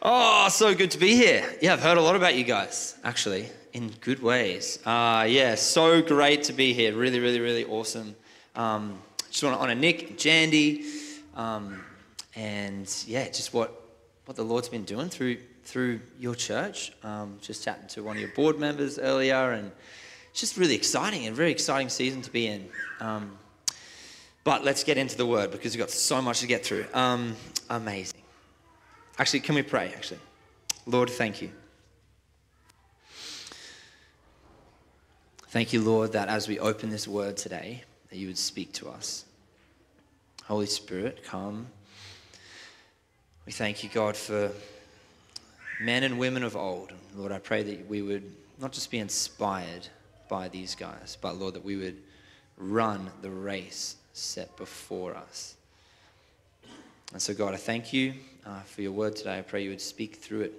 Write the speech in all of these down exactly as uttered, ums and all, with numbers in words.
Oh, so good to be here. Yeah, I've heard a lot about you guys, actually, in good ways. Uh, yeah, so great to be here. Really, really, really awesome. Um, just want to honor Nick and Jandy, um, and yeah, just what what the Lord's been doing through through your church. Um, just chatting to one of your board members earlier, and it's just really exciting, a very exciting season to be in. Um, but let's get into the Word because we've got so much to get through. Um, amazing. Actually, can we pray, actually? Lord, thank you. Thank you, Lord, that as we open this word today, that you would speak to us. Holy Spirit, come. We thank you, God, for men and women of old. Lord, I pray that we would not just be inspired by these guys, but, Lord, that we would run the race set before us. And so, God, I thank you uh, for your word today. I pray you would speak through it.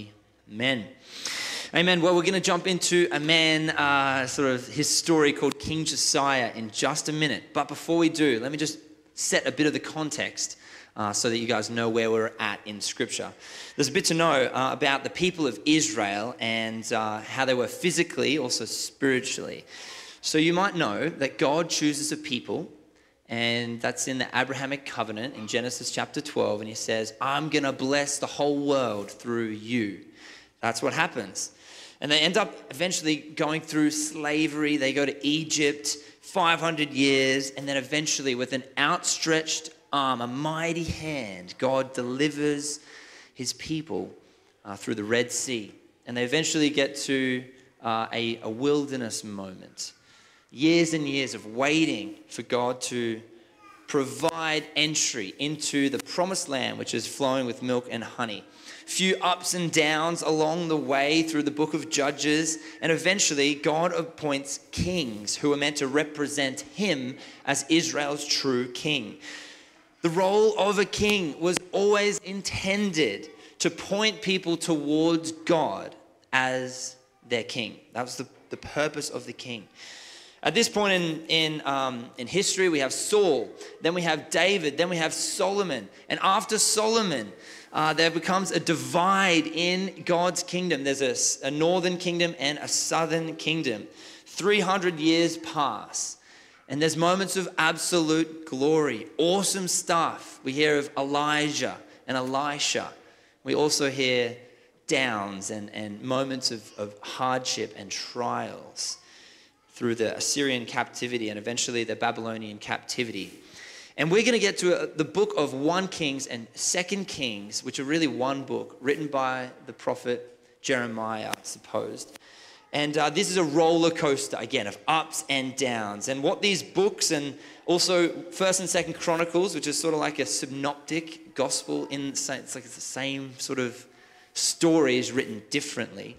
Amen. Amen. Well, we're going to jump into a man, uh, sort of his story called King Josiah in just a minute. But before we do, let me just set a bit of the context uh, so that you guys know where we're at in Scripture. There's a bit to know uh, about the people of Israel and uh, how they were physically, also spiritually. So you might know that God chooses a people, and that's in the Abrahamic covenant in Genesis chapter twelve. And he says, I'm going to bless the whole world through you. That's what happens. And they end up eventually going through slavery. They go to Egypt, five hundred years. And then eventually with an outstretched arm, a mighty hand, God delivers his people uh, through the Red Sea. And they eventually get to uh, a, a wilderness moment. Years and years of waiting for God to provide entry into the promised land, which is flowing with milk and honey. Few ups and downs along the way through the book of Judges, and eventually God appoints kings who are meant to represent him as Israel's true king. The role of a king was always intended to point people towards God as their king. That was the, the purpose of the king. At this point in, in, um, in history, we have Saul, then we have David, then we have Solomon. And after Solomon, uh, there becomes a divide in God's kingdom. There's a, a northern kingdom and a southern kingdom. three hundred years pass, and there's moments of absolute glory, awesome stuff. We hear of Elijah and Elisha. We also hear downs and, and moments of, of hardship and trials through the Assyrian captivity and eventually the Babylonian captivity. And we're going to get to a, the book of First Kings and Second Kings, which are really one book written by the prophet Jeremiah, supposed. And uh, this is a roller coaster, again, of ups and downs. And what these books and also First and Second Chronicles, which is sort of like a synoptic gospel, in it's like it's the same sort of stories written differently.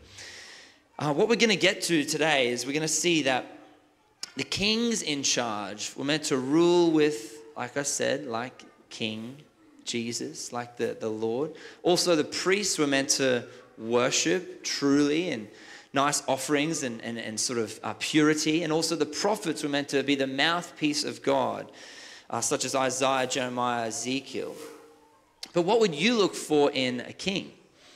Uh, what we're going to get to today is we're going to see that the kings in charge were meant to rule with, like I said, like King Jesus, like the, the Lord. Also, the priests were meant to worship truly and nice offerings and, and, and sort of uh, purity. And also the prophets were meant to be the mouthpiece of God, uh, such as Isaiah, Jeremiah, Ezekiel. But what would you look for in a king?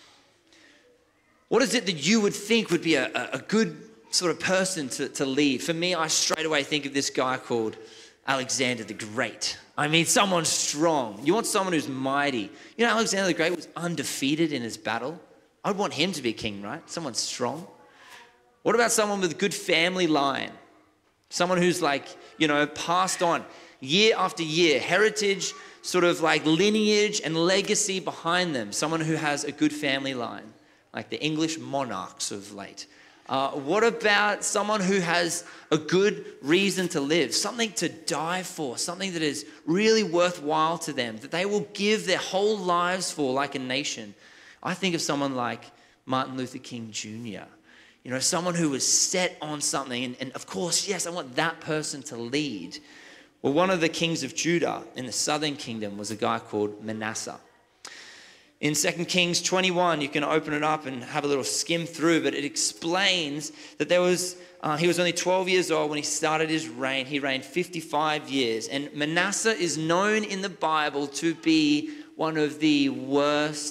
What is it that you would think would be a, a good sort of person to, to lead? For me, I straight away think of this guy called Alexander the Great. I mean, someone strong. You want someone who's mighty. You know, Alexander the Great was undefeated in his battle. I'd want him to be king, right? Someone strong. What about someone with a good family line? Someone who's like, you know, passed on year after year, heritage, sort of like lineage and legacy behind them. Someone who has a good family line, like the English monarchs of late. Uh, what about someone who has a good reason to live, something to die for, something that is really worthwhile to them, that they will give their whole lives for like a nation? I think of someone like Martin Luther King Junior You know, someone who was set on something. And, and of course, yes, I want that person to lead. Well, one of the kings of Judah in the southern kingdom was a guy called Manasseh. In Second Kings twenty-one, you can open it up and have a little skim through, but it explains that there was, uh, he was only twelve years old when he started his reign. He reigned fifty-five years. And Manasseh is known in the Bible to be one of the worst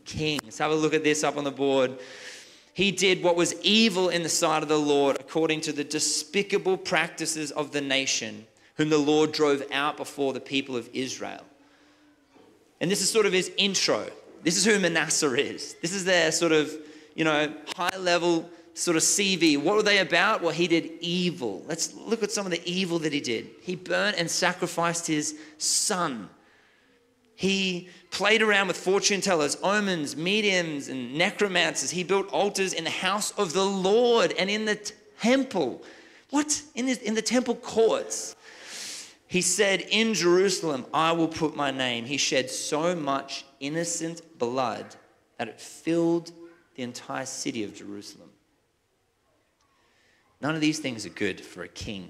king. Let's have a look at this up on the board. He did what was evil in the sight of the Lord, according to the despicable practices of the nation, whom the Lord drove out before the people of Israel. And this is sort of his intro. This is who Manasseh is. This is their sort of, you know, high level sort of C V. What were they about? Well, he did evil. Let's look at some of the evil that he did. He burnt and sacrificed his son. He played around with fortune tellers, omens, mediums, and necromancers. He built altars in the house of the Lord and in the temple. What? In the, in the temple courts. He said, in Jerusalem, I will put my name. He shed so much innocent blood that it filled the entire city of Jerusalem. None of these things are good for a king.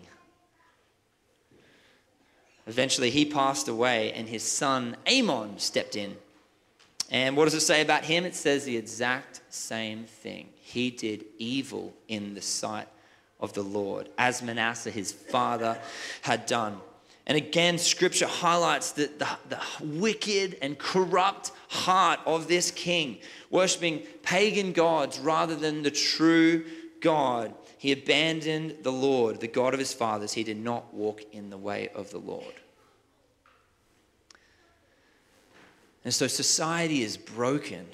Eventually, he passed away and his son Amon stepped in. And what does it say about him? It says the exact same thing. He did evil in the sight of the Lord, as Manasseh, his father, had done. And again, Scripture highlights the, the, the wicked and corrupt heart of this king, worshipping pagan gods rather than the true God. He abandoned the Lord, the God of his fathers. He did not walk in the way of the Lord. And so society is broken.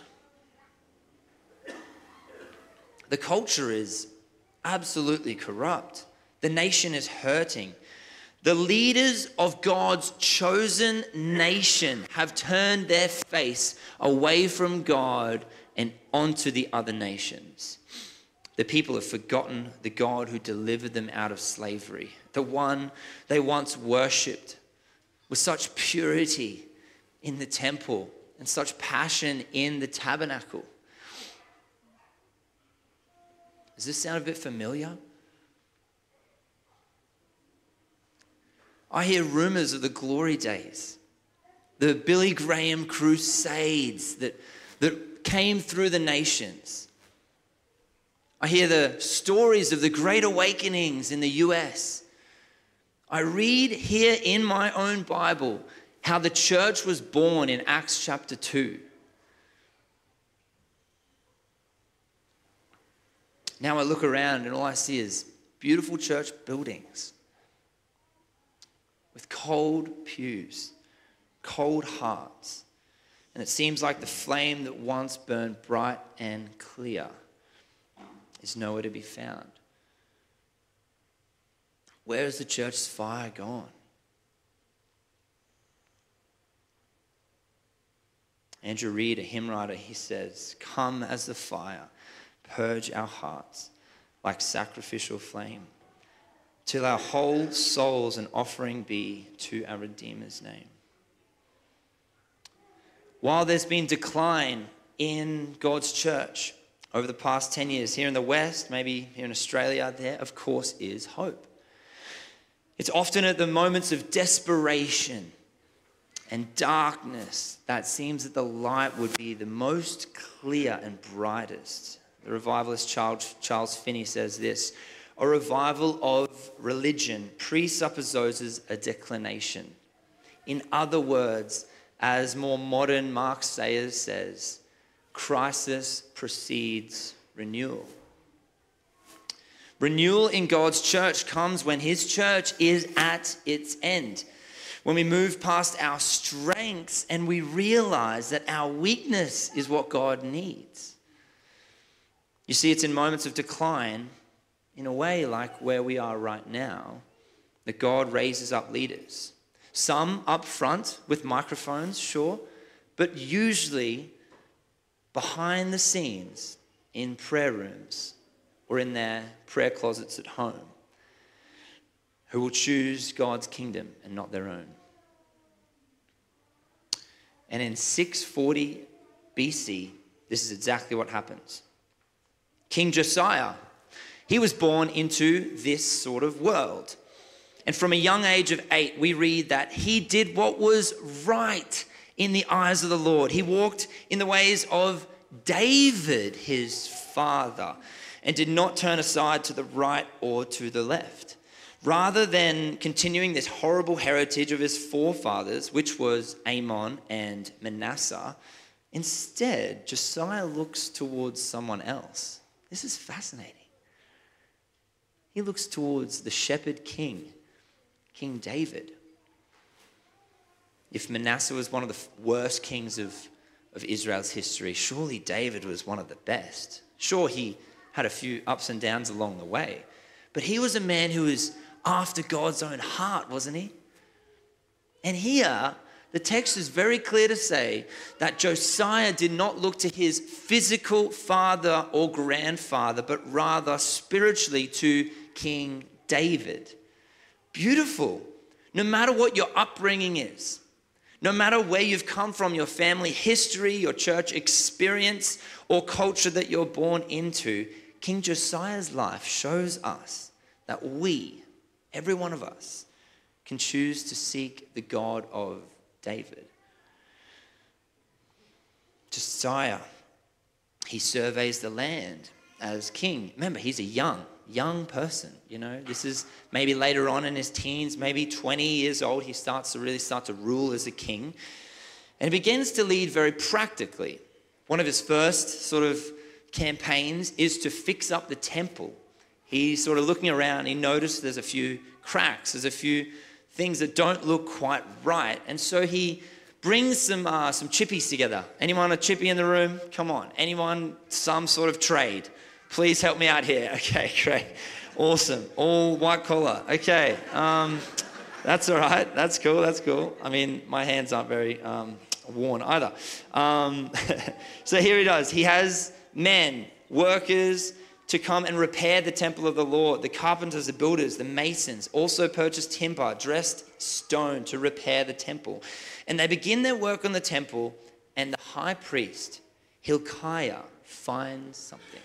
The culture is absolutely corrupt. The nation is hurting. The leaders of God's chosen nation have turned their face away from God and onto the other nations. The people have forgotten the God who delivered them out of slavery, the one they once worshipped with such purity in the temple and such passion in the tabernacle. Does this sound a bit familiar? I hear rumors of the glory days, the Billy Graham crusades that, that came through the nations. I hear the stories of the great awakenings in the U S. I read here in my own Bible how the church was born in Acts chapter two. Now I look around and all I see is beautiful church buildings with cold pews, cold hearts. And it seems like the flame that once burned bright and clear is nowhere to be found. Where is the church's fire gone? Andrew Reed, a hymn writer, he says, "Come as the fire, purge our hearts like sacrificial flame, till our whole souls an offering be to our Redeemer's name." While there's been decline in God's church over the past ten years, here in the West, maybe here in Australia, there, of course, is hope. It's often at the moments of desperation and darkness that seems that the light would be the most clear and brightest. The revivalist Charles, Charles Finney says this: "A revival of religion presupposes a declination. In other words, as more modern Mark Sayers says, crisis precedes renewal." Renewal in God's church comes when his church is at its end. When we move past our strengths and we realize that our weakness is what God needs. You see, it's in moments of decline, in a way like where we are right now, that God raises up leaders. Some up front with microphones, sure, but usually behind the scenes in prayer rooms or in their prayer closets at home, who will choose God's kingdom and not their own. And in six forty B C, this is exactly what happens. King Josiah, he was born into this sort of world. And from a young age of eight, we read that he did what was right in the eyes of the Lord. He walked in the ways of David, his father, and did not turn aside to the right or to the left. Rather than continuing this horrible heritage of his forefathers, which was Amon and Manasseh, Instead, Josiah looks towards someone else. This is fascinating. He looks towards the shepherd king, King David. If Manasseh was one of the worst kings of, of Israel's history, surely David was one of the best. Sure, he had a few ups and downs along the way, but he was a man who was after God's own heart, wasn't he? And here, the text is very clear to say that Josiah did not look to his physical father or grandfather, but rather spiritually to King David. Beautiful. No matter what your upbringing is, no matter where you've come from, your family history, your church experience, or culture that you're born into, King Josiah's life shows us that we, every one of us, can choose to seek the God of David. Josiah, he surveys the land as king. Remember, he's a young, young person, you know. This is maybe later on in his teens, maybe twenty years old, he starts to really start to rule as a king. And he begins to lead very practically. One of his first sort of campaigns is to fix up the temple. He's sort of looking around, he noticed there's a few cracks, there's a few things that don't look quite right. And so he brings some uh, some chippies together. Anyone a chippy in the room? Come on. Anyone some sort of trade? Please help me out here. Okay, great. Awesome. All white collar. Okay. Um, that's all right. That's cool. That's cool. I mean, my hands aren't very um, worn either. Um, so here he does. He has men, workers, to come and repair the temple of the Lord. The carpenters, the builders, the masons also purchased timber, dressed stone to repair the temple. And they begin their work on the temple, and the high priest, Hilkiah, finds something.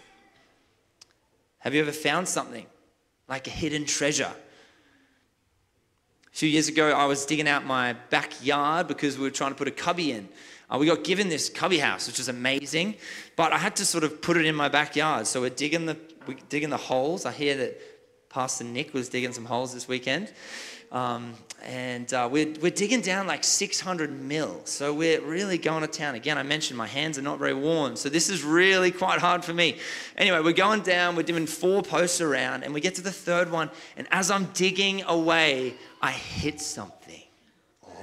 Have you ever found something? Like a hidden treasure? A few years ago, I was digging out my backyard because we were trying to put a cubby in. Uh, we got given this cubby house, which was amazing, but I had to sort of put it in my backyard. So we're digging the we're digging the holes. I hear that Pastor Nick was digging some holes this weekend, um, and uh, we're we're digging down like six hundred mil. So we're really going to town. Again, I mentioned my hands are not very worn, so this is really quite hard for me. Anyway, we're going down. We're doing four posts around, and we get to the third one. And as I'm digging away, I hit something. Oh.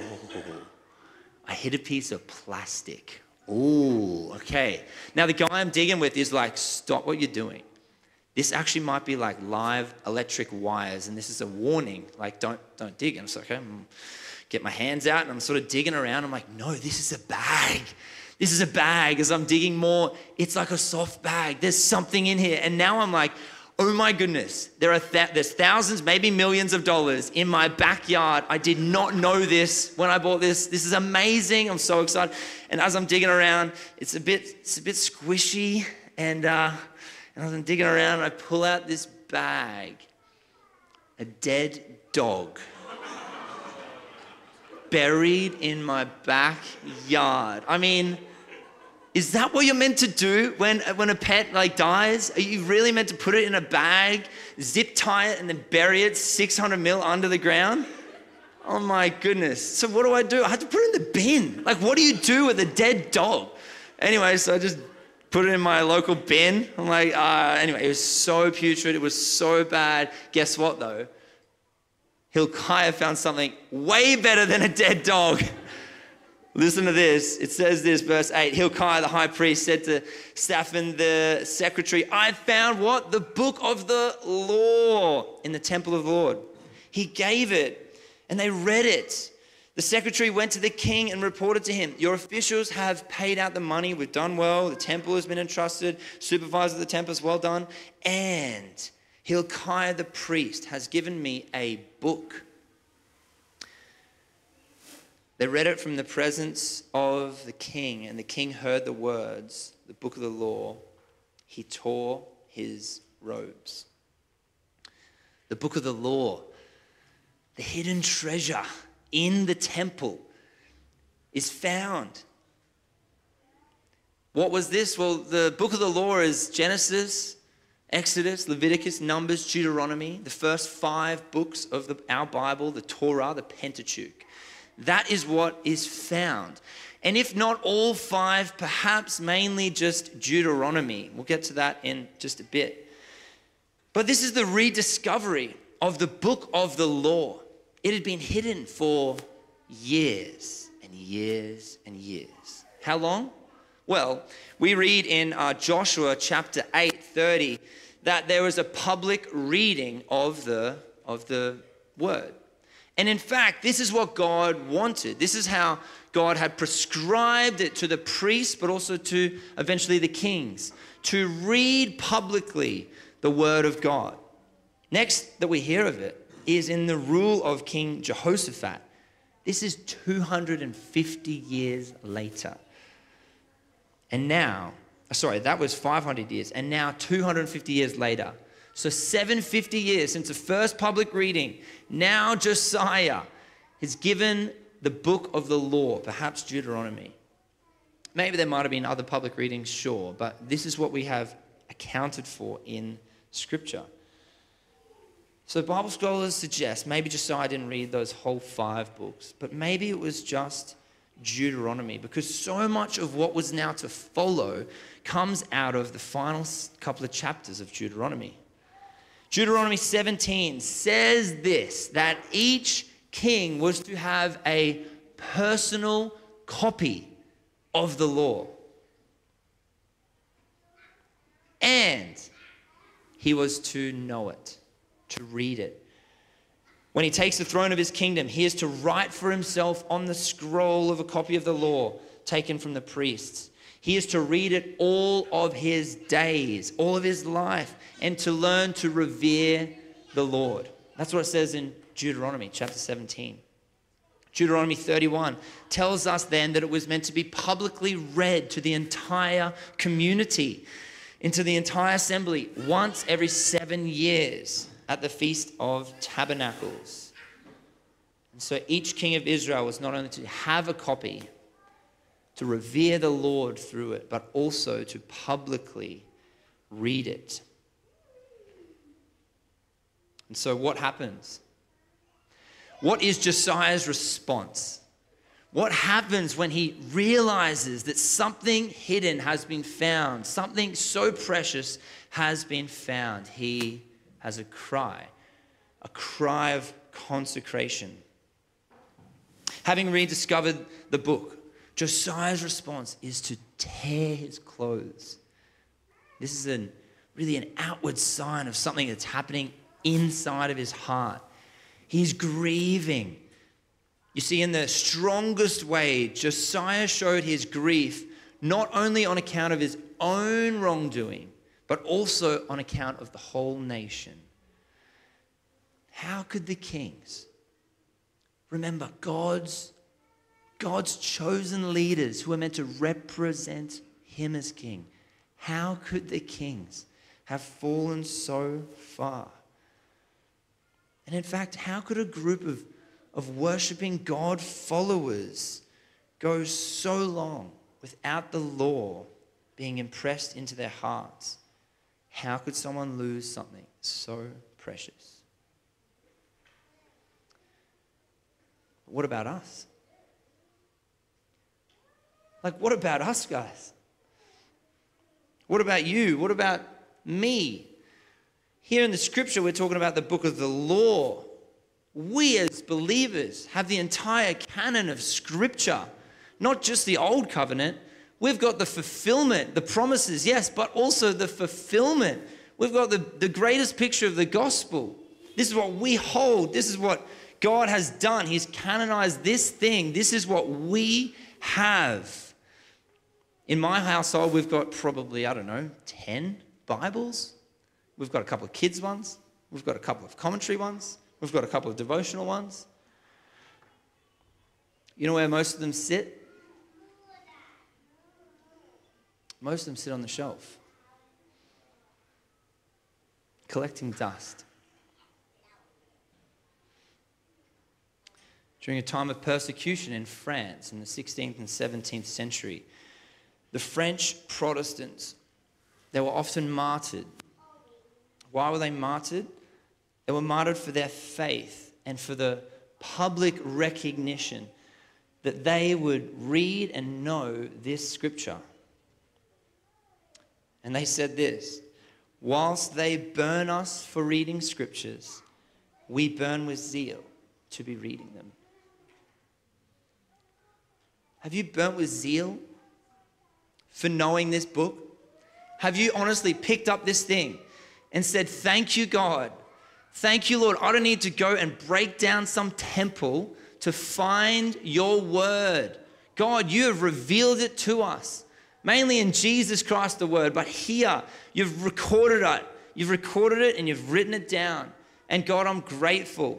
I hit a piece of plastic. Ooh, okay. Now the guy I'm digging with is like, stop what you're doing. This actually might be like live electric wires, and this is a warning. Like, don't don't dig. And I'm like, okay, I'm get my hands out, and I'm sort of digging around. I'm like, no, this is a bag. This is a bag. As I'm digging more, it's like a soft bag. There's something in here. And now I'm like, oh my goodness, there are th- there's thousands, maybe millions of dollars in my backyard. I did not know this when I bought this. This is amazing. I'm so excited. And as I'm digging around, it's a bit it's a bit squishy. And, uh, and as I'm digging around, I pull out this bag, a dead dog, buried in my backyard. I mean, is that what you're meant to do when, when a pet like dies? Are you really meant to put it in a bag, zip tie it, and then bury it six hundred mil under the ground? Oh my goodness. So what do I do? I had to put it in the bin. Like, what do you do with a dead dog? Anyway, so I just put it in my local bin. I'm like, uh, anyway, it was so putrid. It was so bad. Guess what though? Hilkiah found something way better than a dead dog. Listen to this. It says this, verse eight. Hilkiah, the high priest, said to Shaphan, the secretary, I found what? The book of the law in the temple of the Lord. He gave it, and they read it. The secretary went to the king and reported to him, your officials have paid out the money. We've done well. The temple has been entrusted. Supervisor of the temple is well done. And Hilkiah, the priest, has given me a book. They read it from the presence of the king, and the king heard the words, the book of the law. He tore his robes. The book of the law, the hidden treasure in the temple, is found. What was this? Well, the book of the law is Genesis, Exodus, Leviticus, Numbers, Deuteronomy, the first five books of the, our Bible, the Torah, the Pentateuch. That is what is found. And if not all five, perhaps mainly just Deuteronomy. We'll get to that in just a bit. But this is the rediscovery of the book of the law. It had been hidden for years and years and years. How long? Well, we read in uh, Joshua chapter eight, thirty, that there was a public reading of the, of the word. And in fact, this is what God wanted. This is how God had prescribed it to the priests, but also to eventually the kings, to read publicly the word of God. Next that we hear of it is in the rule of King Jehoshaphat. This is two hundred fifty years later. And now, sorry, that was five hundred years. And now two hundred fifty years later. So seven hundred fifty years since the first public reading. Now Josiah has given the book of the law, perhaps Deuteronomy. Maybe there might have been other public readings, sure. But this is what we have accounted for in Scripture. So Bible scholars suggest maybe Josiah didn't read those whole five books. But maybe it was just Deuteronomy, because so much of what was now to follow comes out of the final couple of chapters of Deuteronomy. Deuteronomy seventeen says this, that each king was to have a personal copy of the law. And he was to know it, to read it. When he takes the throne of his kingdom, he is to write for himself on the scroll of a copy of the law taken from the priests. He is to read it all of his days, all of his life, and to learn to revere the Lord. That's what it says in Deuteronomy chapter seventeen. Deuteronomy thirty-one tells us then that it was meant to be publicly read to the entire community, into the entire assembly, once every seven years. At the Feast of Tabernacles. And so each king of Israel was not only to have a copy, to revere the Lord through it, but also to publicly read it. And so what happens? What is Josiah's response? What happens when he realizes that something hidden has been found, something so precious has been found? He has a cry, a cry of consecration. Having rediscovered the book, Josiah's response is to tear his clothes. This is an, really an outward sign of something that's happening inside of his heart. He's grieving. You see, in the strongest way, Josiah showed his grief not only on account of his own wrongdoing, but also on account of the whole nation. How could the kings remember God's, God's chosen leaders who are meant to represent him as king? How could the kings have fallen so far? And in fact, how could a group of, of worshiping God followers go so long without the law being impressed into their hearts? How could someone lose something so precious? What about us? Like, what about us, guys? What about you? What about me? Here in the scripture, we're talking about the book of the law. We as believers have the entire canon of scripture, not just the old covenant. We've got the fulfillment, the promises, yes, but also the fulfillment. We've got the, the greatest picture of the gospel. This is what we hold. This is what God has done. He's canonized this thing. This is what we have. In my household, we've got probably, I don't know, ten Bibles. We've got a couple of kids' ones. We've got a couple of commentary ones. We've got a couple of devotional ones. You know where most of them sit? Most of them sit on the shelf, collecting dust. During a time of persecution in France in the sixteenth and seventeenth century, the French Protestants, they were often martyred. Why were they martyred? They were martyred for their faith and for the public recognition that they would read and know this scripture. And they said this, whilst they burn us for reading scriptures, we burn with zeal to be reading them. Have you burnt with zeal for knowing this book? Have you honestly picked up this thing and said, thank you, God. Thank you, Lord. I don't need to go and break down some temple to find your word. God, you have revealed it to us, mainly in Jesus Christ, the word. But here, you've recorded it. You've recorded it and you've written it down. And God, I'm grateful.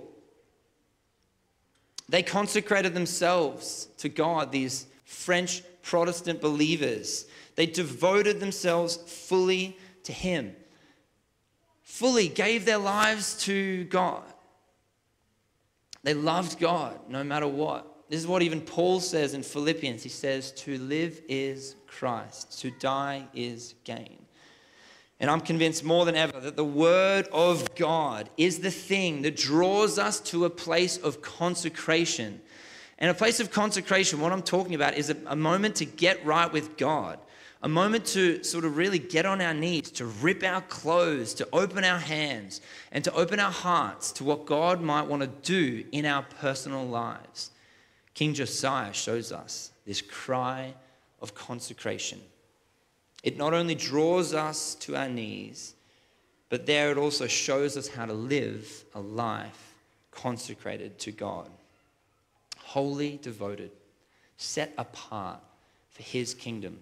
They consecrated themselves to God, these French Protestant believers. They devoted themselves fully to him. Fully gave their lives to God. They loved God no matter what. This is what even Paul says in Philippians. He says, to live is Christ, to die is gain. And I'm convinced more than ever that the word of God is the thing that draws us to a place of consecration. And a place of consecration, what I'm talking about, is a, a moment to get right with God. A moment to sort of really get on our knees, to rip our clothes, to open our hands, and to open our hearts to what God might want to do in our personal lives. King Josiah shows us this cry of consecration. It not only draws us to our knees, but there it also shows us how to live a life consecrated to God. Wholly devoted, set apart for his kingdom.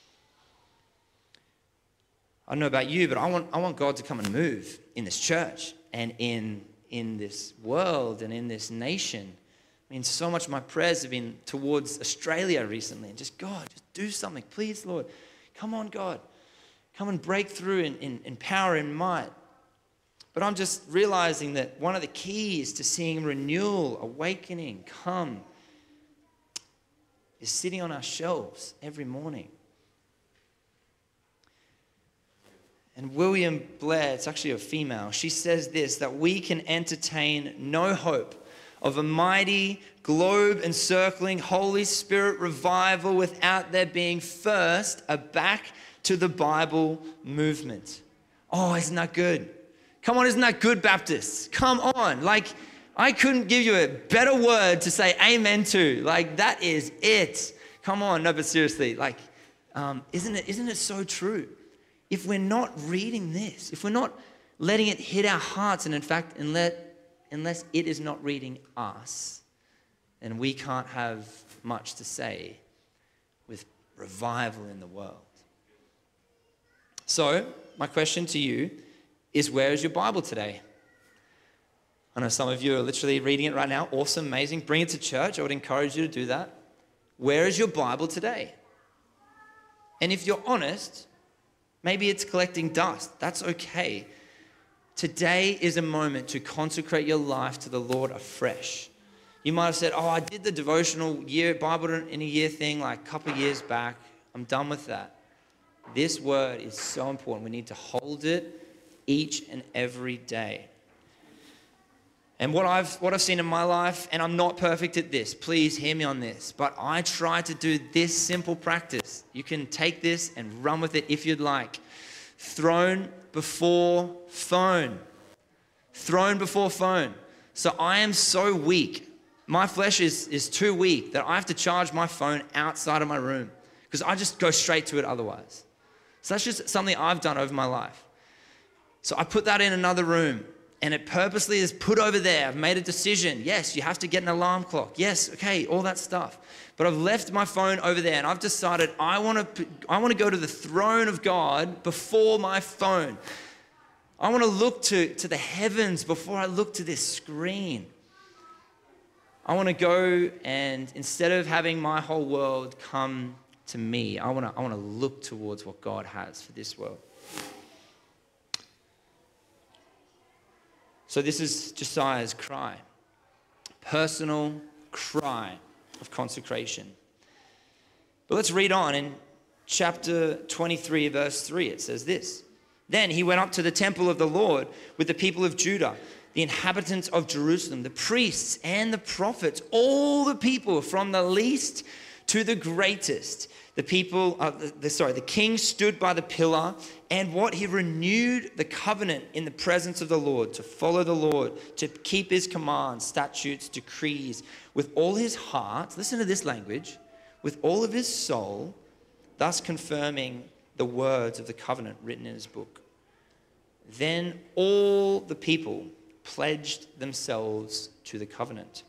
I don't know about you, but I want, I want God to come and move in this church and in, in this world and in this nation. I mean, so much of my prayers have been towards Australia recently. And just, God, just do something. Please, Lord. Come on, God. Come and break through in, in, in power and might. But I'm just realizing that one of the keys to seeing renewal, awakening, come, is sitting on our shelves every morning. And William Blair, it's actually a female, she says this, that we can entertain no hope of a mighty, globe-encircling Holy Spirit revival without there being first a back to the Bible movement. Oh, isn't that good? Come on, isn't that good, Baptists? Come on. Like, I couldn't give you a better word to say amen to. Like, that is it. Come on. No, but seriously, like, um, isn't it, isn't it so true? If we're not reading this, if we're not letting it hit our hearts, and in fact, unless, unless it is not reading us, then we can't have much to say with revival in the world. So, my question to you is, where is your Bible today? I know some of you are literally reading it right now. Awesome, amazing. Bring it to church. I would encourage you to do that. Where is your Bible today? And if you're honest, maybe it's collecting dust. That's okay. Today is a moment to consecrate your life to the Lord afresh. You might have said, oh, I did the devotional year, Bible in a year thing like a couple of years back. I'm done with that. This word is so important. We need to hold it each and every day. And what I've what I've seen in my life, and I'm not perfect at this, please hear me on this, but I try to do this simple practice. You can take this and run with it if you'd like. Throne before phone. Throne before phone. So I am so weak. My flesh is, is too weak that I have to charge my phone outside of my room because I just go straight to it otherwise. So that's just something I've done over my life. So I put that in another room. And it purposely is put over there. I've made a decision. Yes, you have to get an alarm clock. Yes, okay, all that stuff. But I've left my phone over there and I've decided I want to I want to go to the throne of God before my phone. I want to look to, to the heavens before I look to this screen. I want to go and instead of having my whole world come to me, I want to I want to look towards what God has for this world. So this is Josiah's cry, personal cry of consecration. But let's read on in chapter twenty-three, verse three. It says this. Then he went up to the temple of the Lord with the people of Judah the inhabitants of Jerusalem, the priests and the prophets, all the people from the least to the greatest. The people, uh, the, the, sorry, the king stood by the pillar, and what he renewed the covenant in the presence of the Lord, to follow the Lord, to keep his commands, statutes, decrees, with all his heart. Listen to this language, with all of his soul, thus confirming the words of the covenant written in his book. Then all the people pledged themselves to the covenant.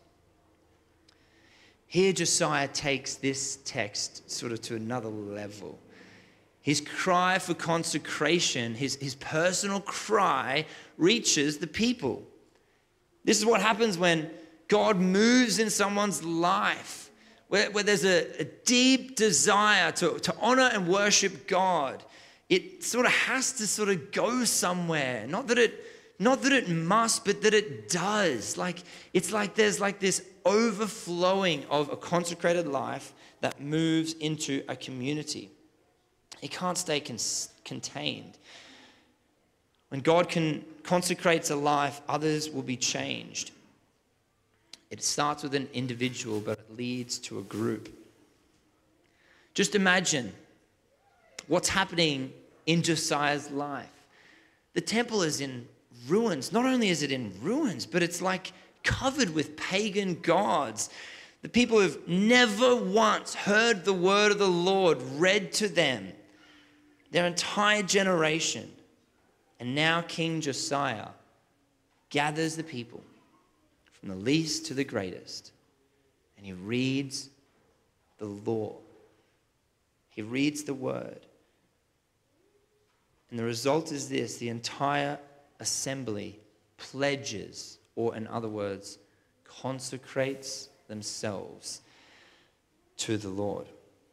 Here Josiah takes this text sort of to another level. His cry for consecration, his, his personal cry, reaches the people. This is what happens when God moves in someone's life, where, where there's a, a deep desire to, to honor and worship God. It sort of has to sort of go somewhere. Not that it, not that it must, but that it does. Like, it's like there's like this overflowing of a consecrated life that moves into a community. It can't stay con- contained. When God can consecrates a life, others will be changed. It starts with an individual, but it leads to a group. Just imagine what's happening in Josiah's life. The temple is in ruins. Not only is it in ruins, but it's like covered with pagan gods. The people have never once heard the word of the Lord read to them, their entire generation. And now King Josiah gathers the people from the least to the greatest, and he reads the law. He reads the word. And the result is this: the entire assembly pledges, or in other words, consecrates themselves to the Lord.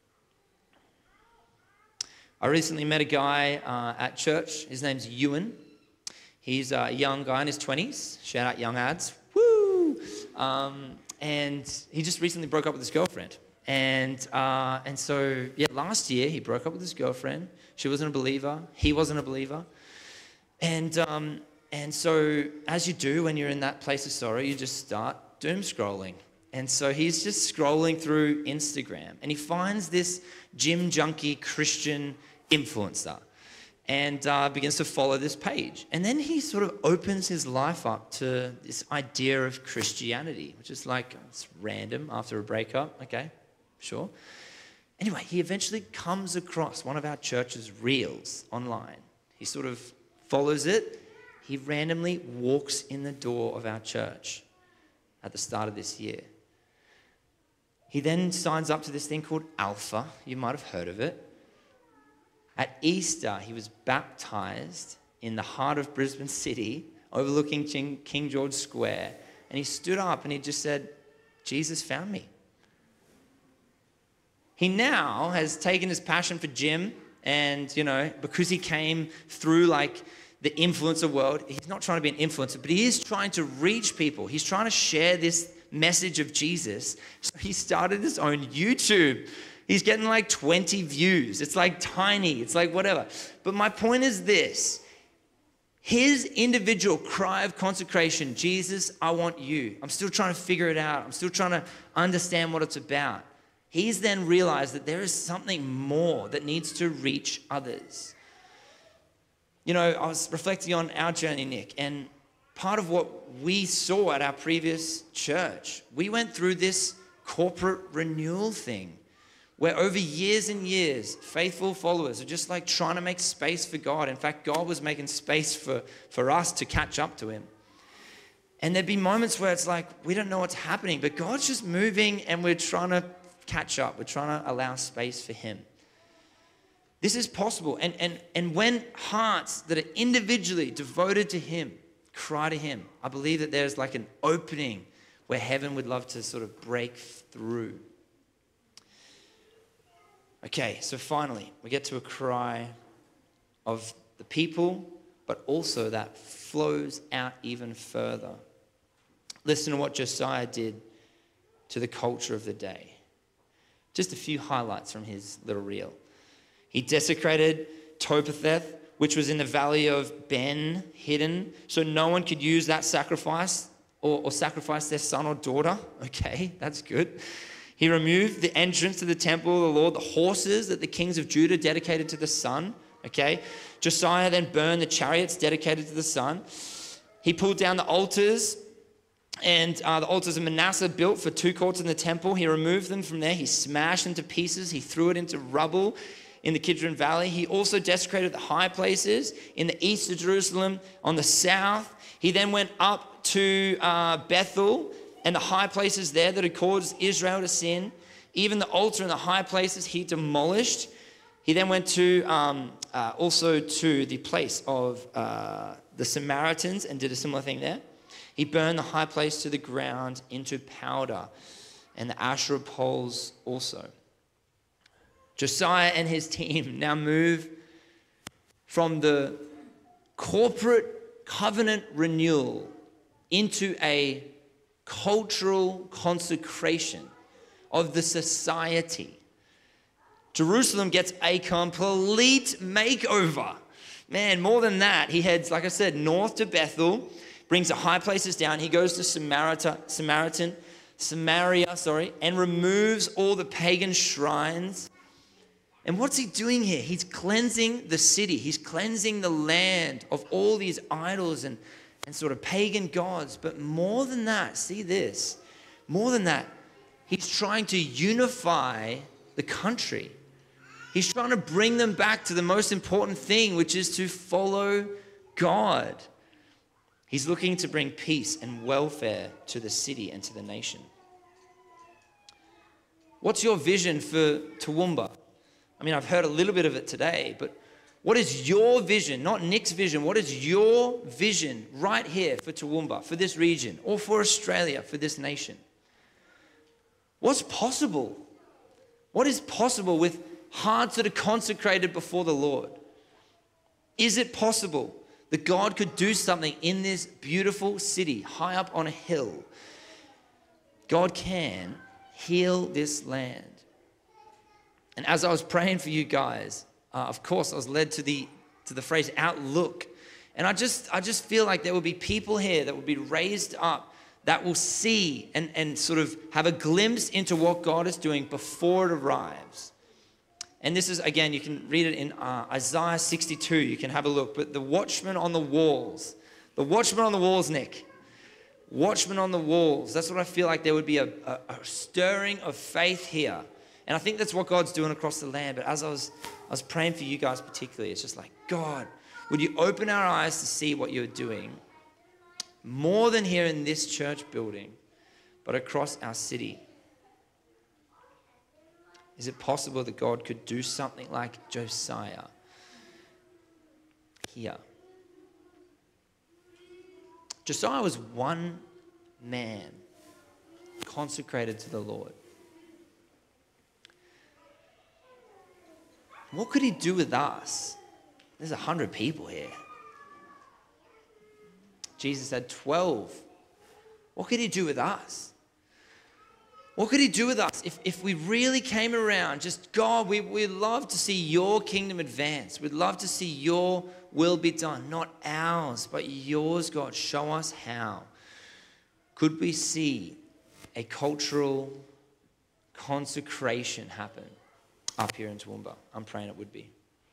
I recently met a guy uh, at church. His name's Ewan. He's a young guy in his twenties. Shout out young ads. Woo! Um, and he just recently broke up with his girlfriend. And uh, and so, yeah, last year he broke up with his girlfriend. She wasn't a believer. He wasn't a believer. And um, and so, as you do when you're in that place of sorrow, you just start doom scrolling. And so he's just scrolling through Instagram, and he finds this gym junkie Christian influencer, and uh, begins to follow this page. And then he sort of opens his life up to this idea of Christianity, which is like, it's random after a breakup. Okay, sure. Anyway, he eventually comes across one of our church's reels online. He sort of follows it. He randomly walks in the door of our church at the start of this year. He then signs up to this thing called Alpha. You might have heard of it. At Easter, he was baptized in the heart of Brisbane City, overlooking King George Square. And he stood up and he just said, Jesus found me. He now has taken his passion for gym, and, you know, because he came through like the influencer world, he's not trying to be an influencer, but he is trying to reach people. He's trying to share this message of Jesus. So he started his own YouTube. He's getting like twenty views. It's like tiny. It's like whatever. But my point is this: his individual cry of consecration, Jesus, I want you. I'm still trying to figure it out. I'm still trying to understand what it's about. He's then realized that there is something more that needs to reach others. You know, I was reflecting on our journey, Nick, and part of what we saw at our previous church, we went through this corporate renewal thing where over years and years, faithful followers are just like trying to make space for God. In fact, God was making space for, for us to catch up to him. And there'd be moments where it's like, we don't know what's happening, but God's just moving and we're trying to catch up. We're trying to allow space for him. This is possible. And, and, and when hearts that are individually devoted to him cry to him, I believe that there's like an opening where heaven would love to sort of break through. Okay, so finally, we get to a cry of the people, but also that flows out even further. Listen to what Josiah did to the culture of the day. Just a few highlights from his little reel. He desecrated Topheth, which was in the valley of Ben Hinnom, so no one could use that sacrifice or, or sacrifice their son or daughter. Okay, that's good. He removed the entrance to the temple of the Lord, the horses that the kings of Judah dedicated to the sun. Okay, Josiah then burned the chariots dedicated to the sun. He pulled down the altars, and uh, the altars of Manasseh built for two courts in the temple. He removed them from there. He smashed them to pieces. He threw it into rubble in the Kidron Valley. He also desecrated the high places in the east of Jerusalem, on the south. He then went up to uh, Bethel and the high places there that had caused Israel to sin. Even the altar and the high places he demolished. He then went to um, uh, also to the place of uh, the Samaritans and did a similar thing there. He burned the high place to the ground into powder, and the Asherah poles also. Josiah and his team now move from the corporate covenant renewal into a cultural consecration of the society. Jerusalem gets a complete makeover. Man, more than that, he heads, like I said, north to Bethel, brings the high places down. He goes to Samaritan, Samaritan, Samaria, sorry, and removes all the pagan shrines. And what's he doing here? He's cleansing the city. He's cleansing the land of all these idols and, and sort of pagan gods. But more than that, see this, more than that, he's trying to unify the country. He's trying to bring them back to the most important thing, which is to follow God. He's looking to bring peace and welfare to the city and to the nation. What's your vision for Toowoomba? I mean, I've heard a little bit of it today, but what is your vision? Not Nick's vision. What is your vision right here for Toowoomba, for this region, or for Australia, for this nation? What's possible? What is possible with hearts that are consecrated before the Lord? Is it possible that God could do something in this beautiful city, high up on a hill? God can heal this land. And as I was praying for you guys, uh, of course, I was led to the to the phrase outlook. And I just I just feel like there will be people here that will be raised up that will see and, and sort of have a glimpse into what God is doing before it arrives. And this is, again, you can read it in uh, Isaiah sixty-two. You can have a look. But the watchmen on the walls, the watchmen on the walls, Nick, watchmen on the walls. That's what I feel like there would be a, a, a stirring of faith here. And I think that's what God's doing across the land. But as I was, I was praying for you guys particularly, it's just like, God, would you open our eyes to see what you're doing more than here in this church building, but across our city? Is it possible that God could do something like Josiah here? Josiah was one man consecrated to the Lord. What could he do with us? There's a hundred people here. Jesus had twelve. What could he do with us? What could he do with us if, if we really came around? Just, God, we, we'd love to see your kingdom advance. We'd love to see your will be done. Not ours, but yours, God. Show us how. Could we see a cultural consecration happen up here in Toowoomba? I'm praying it would be.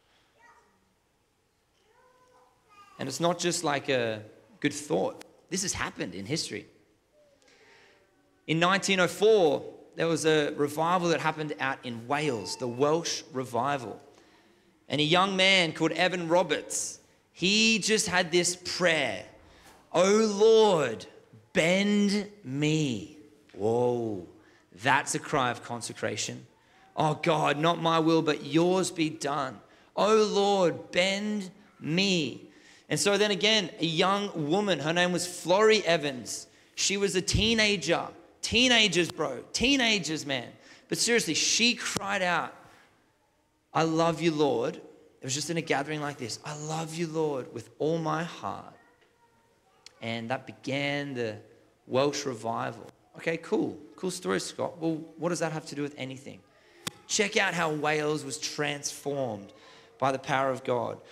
And it's not just like a good thought. This has happened in history. In nineteen oh four, there was a revival that happened out in Wales, the Welsh Revival. And a young man called Evan Roberts, he just had this prayer, "Oh Lord, bend me." Whoa, that's a cry of consecration. Oh God, not my will, but yours be done. Oh Lord, bend me. And so then again, a young woman, her name was Florrie Evans. She was a teenager. Teenagers, bro. Teenagers, man. But seriously, she cried out, "I love you, Lord." It was just in a gathering like this. "I love you, Lord, with all my heart." And that began the Welsh revival. Okay, cool. Cool story, Scott. Well, what does that have to do with anything? Check out how Wales was transformed by the power of God.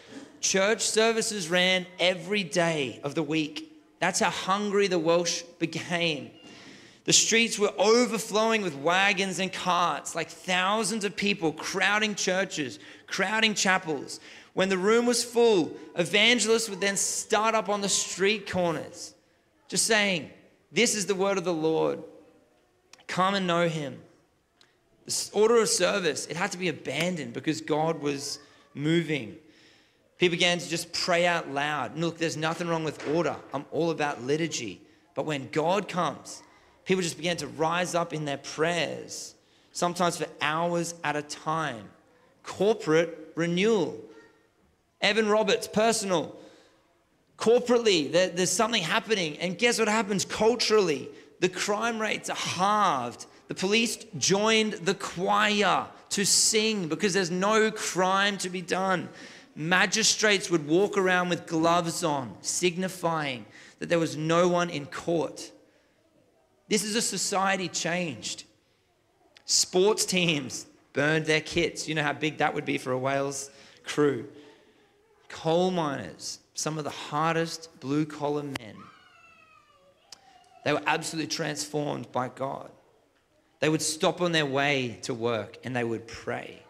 Church services ran every day of the week. That's how hungry the Welsh became. The streets were overflowing with wagons and carts, like thousands of people crowding churches, crowding chapels. When the room was full, evangelists would then start up on the street corners, just saying, this is the word of the Lord. Come and know him. This order of service, it had to be abandoned because God was moving. People began to just pray out loud. Look, there's nothing wrong with order. I'm all about liturgy. But when God comes, people just began to rise up in their prayers, sometimes for hours at a time. Corporate renewal. Evan Roberts, personal. Corporately, there, there's something happening. And guess what happens culturally? The crime rates are halved. The police joined the choir to sing because there's no crime to be done. Magistrates would walk around with gloves on, signifying that there was no one in court. This is a society changed. Sports teams burned their kits. You know how big that would be for a Wales crew. Coal miners, some of the hardest blue-collar men, they were absolutely transformed by God. They would stop on their way to work and they would pray.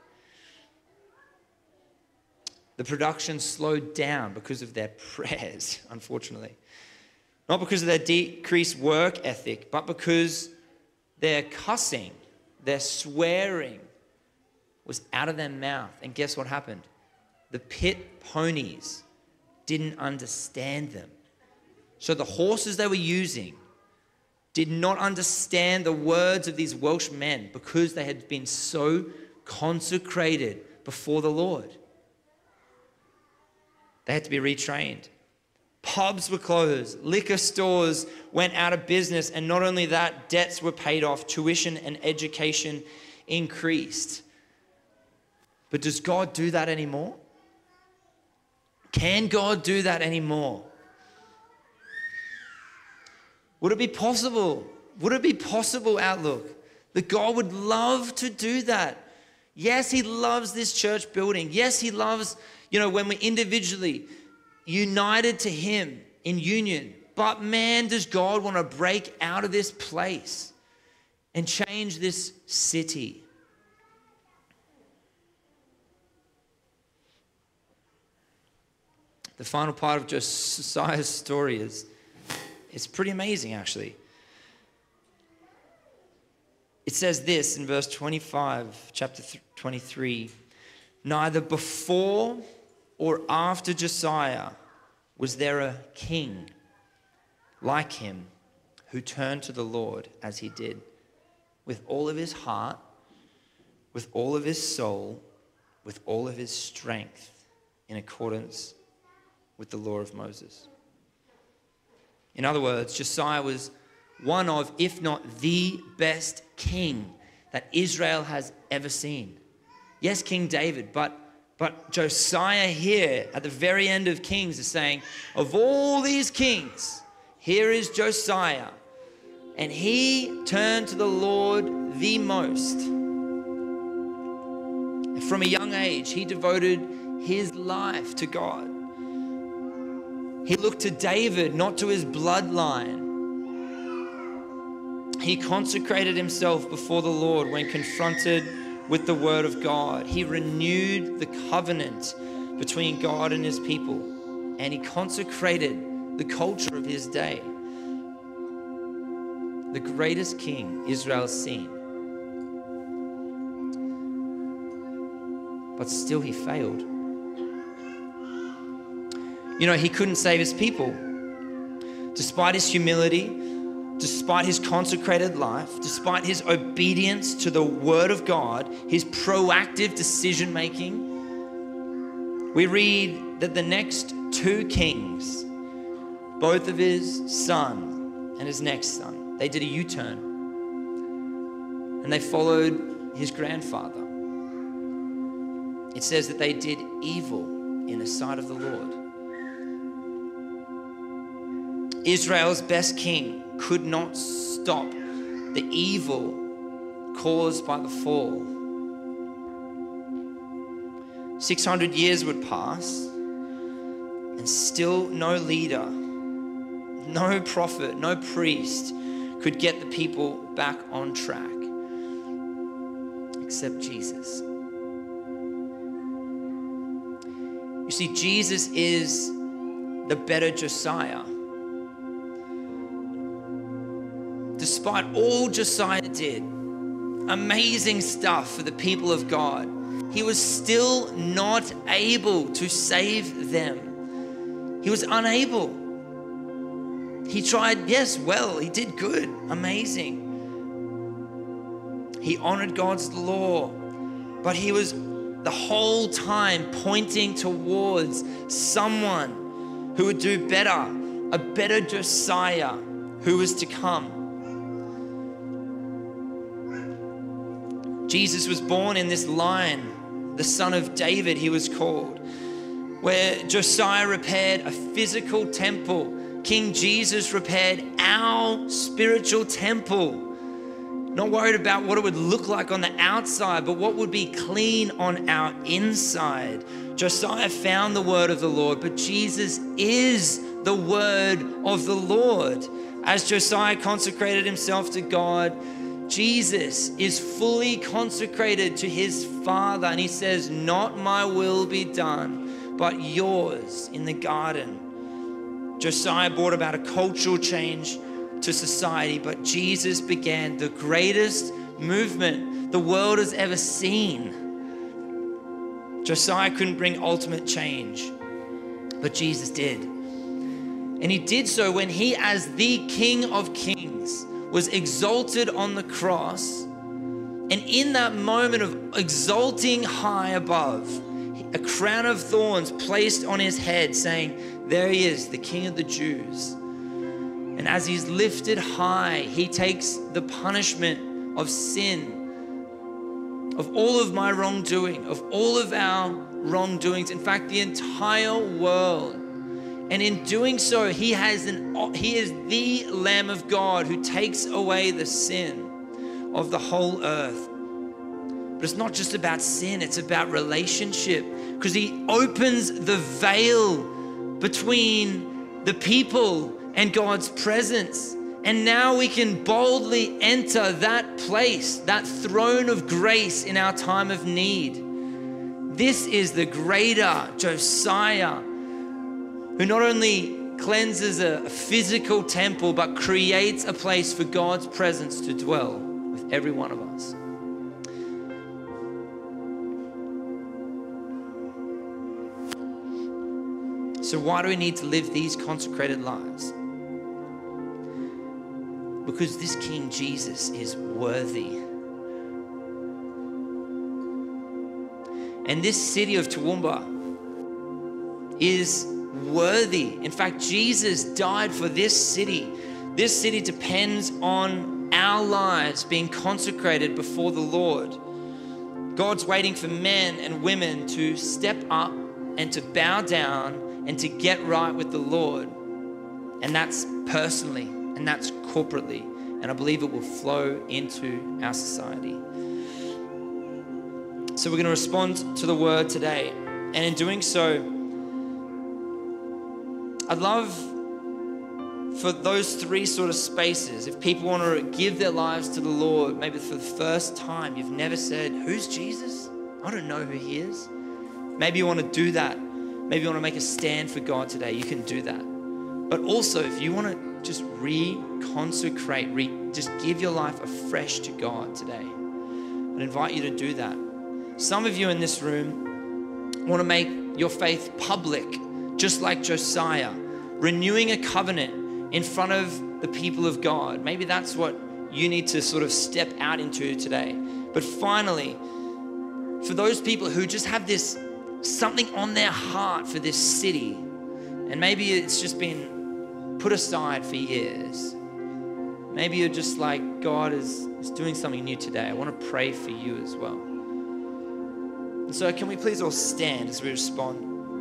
The production slowed down because of their prayers, unfortunately. Not because of their decreased work ethic, but because their cussing, their swearing was out of their mouth. And guess what happened? The pit ponies didn't understand them. So the horses they were using did not understand the words of these Welsh men because they had been so consecrated before the Lord. They had to be retrained. Pubs were closed. Liquor stores went out of business. And not only that, debts were paid off. Tuition and education increased. But does God do that anymore? Can God do that anymore? Would it be possible? Would it be possible, Outlook, that God would love to do that? Yes, he loves this church building. Yes, he loves, you know, when we're individually united to him in union. But man, does God want to break out of this place and change this city? The final part of Josiah's story is it's pretty amazing, actually. It says this in verse twenty-five, chapter twenty-three. Neither before or after Josiah was there a king like him who turned to the Lord as he did, with all of his heart, with all of his soul, with all of his strength, in accordance with the law of Moses. In other words, Josiah was one of, if not the best king that Israel has ever seen. Yes, King David, but, but Josiah here at the very end of Kings is saying, of all these kings, here is Josiah. And he turned to the Lord the most. From a young age, he devoted his life to God. He looked to David, not to his bloodline. He consecrated himself before the Lord when confronted with the word of God. He renewed the covenant between God and his people, and he consecrated the culture of his day. The greatest king Israel's seen. But still he failed. You know, he couldn't save his people. Despite his humility, despite his consecrated life, despite his obedience to the word of God, his proactive decision making, we read that the next two kings, both of his son and his next son, they did a U-turn and they followed his grandfather. It says that they did evil in the sight of the Lord. Israel's best king could not stop the evil caused by the fall. six hundred years would pass, And still no leader, no prophet, no priest could get the people back on track except Jesus. You see, Jesus is the better Josiah. Despite all Josiah did, amazing stuff for the people of God, he was still not able to save them. He was unable. He tried, yes, well, he did good, amazing. He honored God's law, but he was the whole time pointing towards someone who would do better, a better Josiah who was to come. Jesus was born in this line, the son of David, he was called, where Josiah repaired a physical temple. King Jesus repaired our spiritual temple. Not worried about what it would look like on the outside, but what would be clean on our inside. Josiah found the word of the Lord, but Jesus is the word of the Lord. As Josiah consecrated himself to God, Jesus is fully consecrated to his Father, and he says, not my will be done, but yours in the garden. Josiah brought about a cultural change to society, but Jesus began the greatest movement the world has ever seen. Josiah couldn't bring ultimate change, but Jesus did. And he did so when he, as the King of Kings, was exalted on the cross. And in that moment of exalting high above, a crown of thorns placed on his head, saying, there he is, the King of the Jews. And as he's lifted high, he takes the punishment of sin, of all of my wrongdoing, of all of our wrongdoings, in fact, the entire world. And in doing so, he has an he is the Lamb of God who takes away the sin of the whole earth. But it's not just about sin, it's about relationship, because he opens the veil between the people and God's presence. And now we can boldly enter that place, that throne of grace in our time of need. This is the greater Josiah, who not only cleanses a physical temple, but creates a place for God's presence to dwell with every one of us. So why do we need to live these consecrated lives? Because this King Jesus is worthy. And this city of Toowoomba is worthy. In fact, Jesus died for this city. This city depends on our lives being consecrated before the Lord. God's waiting for men and women to step up and to bow down and to get right with the Lord. And that's personally, and that's corporately. And I believe it will flow into our society. So we're going to respond to the word today. And in doing so, I'd love for those three sort of spaces, if people want to give their lives to the Lord, maybe for the first time, you've never said, who's Jesus? I don't know who he is. Maybe you want to do that. Maybe you want to make a stand for God today. You can do that. But also, if you want to just re-consecrate, re- just give your life afresh to God today, I'd invite you to do that. Some of you in this room want to make your faith public, just like Josiah, renewing a covenant in front of the people of God. Maybe that's what you need to sort of step out into today. But finally, for those people who just have this something on their heart for this city, and maybe it's just been put aside for years. Maybe you're just like, God is, is doing something new today. I want to pray for you as well. And so can we please all stand as we respond?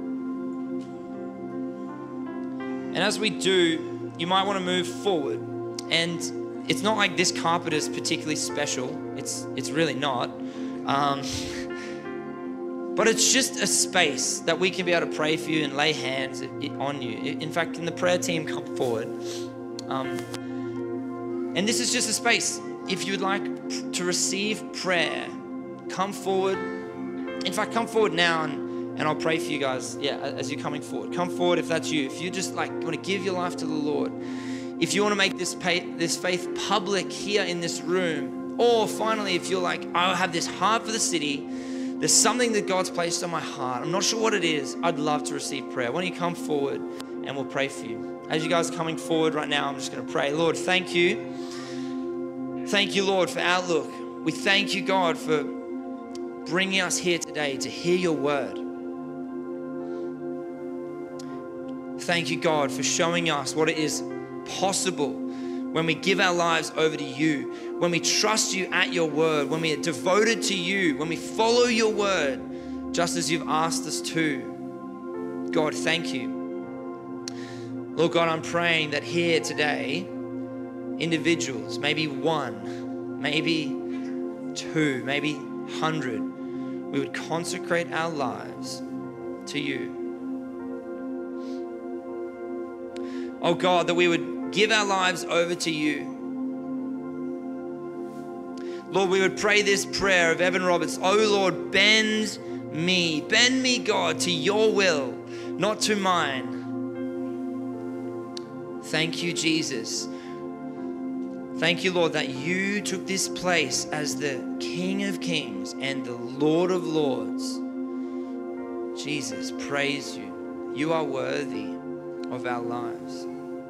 And as we do, you might want to move forward. And it's not like this carpet is particularly special. It's, it's really not. Um, But it's just a space that we can be able to pray for you and lay hands on you. In fact, can the prayer team come forward? Um, and this is just a space. If you would like to receive prayer, come forward. In fact, come forward now and, and I'll pray for you guys. Yeah, as you're coming forward. Come forward if that's you. If you just like want to give your life to the Lord. If you want to make this, pay, this faith public here in this room. Or finally, if you're like, I have this heart for the city. There's something that God's placed on my heart. I'm not sure what it is. I'd love to receive prayer. Why don't you come forward and we'll pray for you. As you guys are coming forward right now, I'm just going to pray. Lord, thank you. Thank you, Lord, for Outlook. We thank you, God, for bringing us here today to hear your word. Thank you, God, for showing us what it is possible when we give our lives over to you, when we trust you at your word, when we are devoted to you, when we follow your word, just as you've asked us to. God, thank you. Lord God, I'm praying that here today, individuals, maybe one, maybe two, maybe hundred, we would consecrate our lives to you. Oh God, that we would give our lives over to you. Lord, we would pray this prayer of Evan Roberts. Oh Lord, bend me, bend me, God, to your will, not to mine. Thank you, Jesus. Thank you, Lord, that you took this place as the King of Kings and the Lord of Lords. Jesus, praise you. You are worthy of our lives.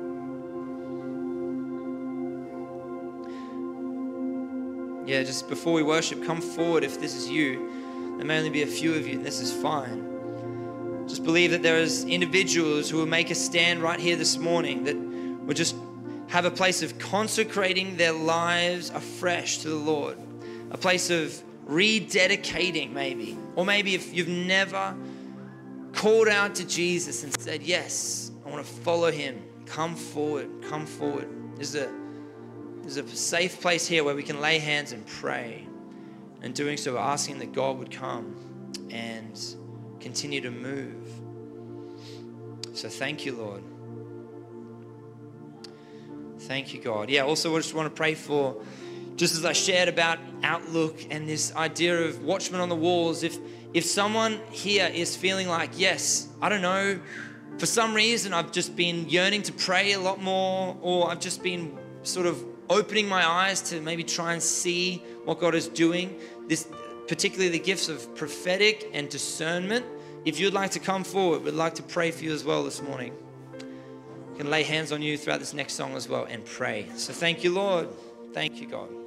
Yeah, just before we worship, come forward if this is you. There may only be a few of you, and this is fine. Just believe that there is individuals who will make a stand right here this morning that will just have a place of consecrating their lives afresh to the Lord. A place of rededicating maybe. Or maybe if you've never called out to Jesus and said, yes, I want to follow him. Come forward, come forward. There's a There's a safe place here where we can lay hands and pray. And doing so, we're asking that God would come and continue to move. So thank you, Lord. Thank you, God. Yeah, also I just want to pray for, just as I shared about Outlook and this idea of watchmen on the walls, if, if someone here is feeling like, yes, I don't know, for some reason I've just been yearning to pray a lot more, or I've just been sort of opening my eyes to maybe try and see what God is doing, this, particularly the gifts of prophetic and discernment. If you'd like to come forward, we'd like to pray for you as well this morning. We can lay hands on you throughout this next song as well and pray. So thank you, Lord. Thank you, God.